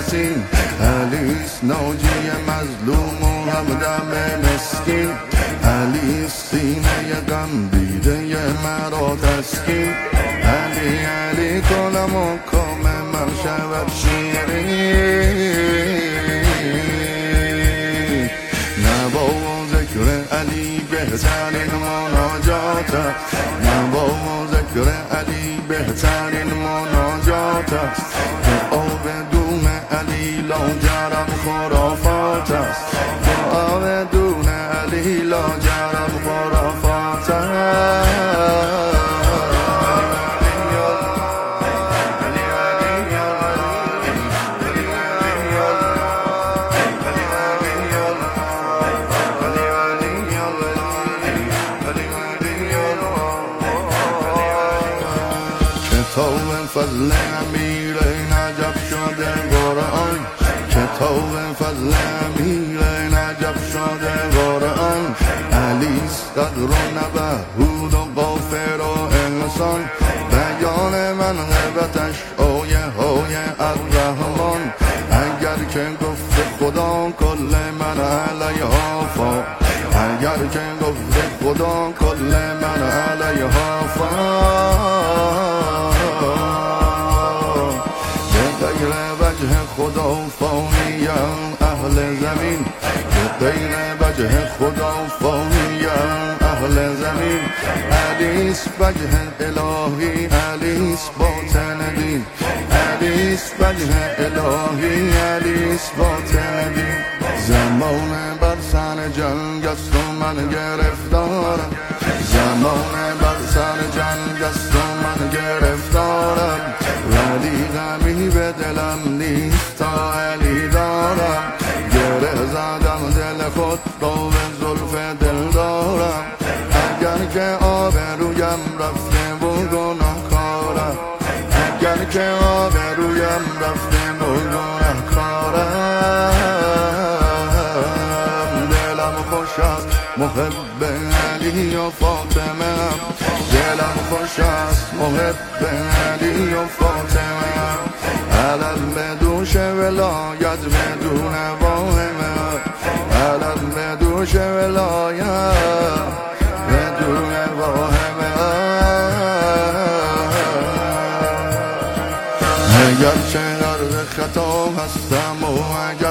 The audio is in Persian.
نسیم، علیست ناجی مظلوم و همدم مسکین، علیست سینه غم دیده مرا تسکین، علی کنم و کام من شود شیرین. نوا و ذکر علی بهترین مناجات است، نوا و ذکر علی بهترین مناجات است، آب دون علی لاجرم خرافات است، آب دون علی لاجرم خرافات است. کتاب فضل امیر نجف شده قرآن، کتاب فضل امیر نجف شده قرآن، علیست قدر و نبهود و غافر و انسان، بیان منقبتش آیه های الرحمن، اگر که گفت خدا کل من علیها فا، اگر که گفت خدا کل من علیها فا، خدا فانیم اهل زمین، به غیر وجه خدا فانیم اهل زمین، علیست وجه الهی، علیست باطن دین، علیست وجه الهی، علیست باطن دین. زمان بر سر جنگ است و من گرفتارم، زمان بر سر جنگ است و من گرفتارم، ولی غمی به دلم نیست تا علی دارم، گره زدم دل خود را به زلف دل دارم، اگر که آبرویم رفته و گناهکارم، اگر که آبرویم رفته و گناهکارم، دلم خوش است محب علی و فاطمه، دلم خوش است محب علی و فاطمه، علم به دوش ولایت بدون واهمه، علم به دوش ولایت بدون واهمه، اگر چه غرق خطا هستم و اگر